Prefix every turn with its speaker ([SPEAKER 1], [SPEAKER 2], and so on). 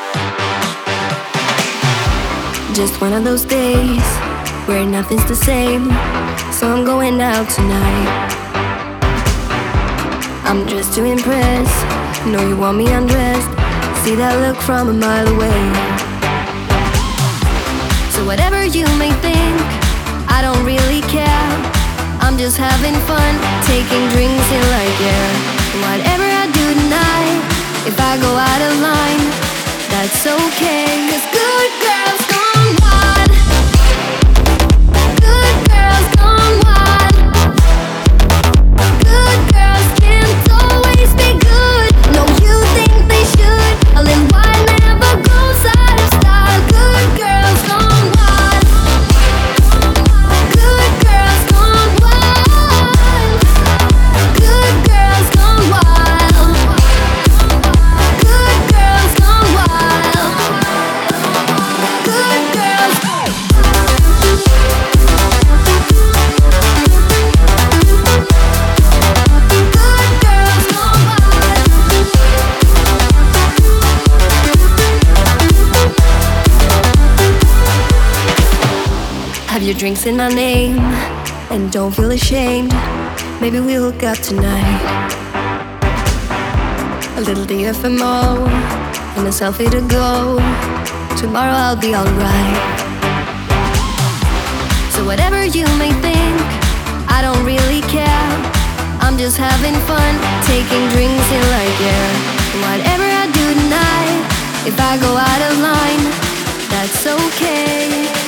[SPEAKER 1] Just one of those days where nothing's the same, so I'm going out tonight. I'm dressed to impress, know you want me undressed. See that look from a mile away. So whatever you may think, I don't really care. I'm just having fun, taking drinks in like air. Whatever I do tonight, if I go out of line, that's okay. 'Cause good girls gone wild. Good girls gone wild. Good girls can't always be good. No, you think they should. A little wild never goes out of style. Good girls gone wild. Good girls gone wild. Good girls gone wild. Good girls gone wild. Good girls. Good girls gone wild. Have your drinks in my name and don't feel ashamed. Maybe we'll hook up tonight. A little DFMO and a selfie to go. Tomorrow I'll be alright. So whatever you may think, I don't really care. I'm just having fun, taking drinks in like air. Whatever I do tonight, if I go out of line, that's okay.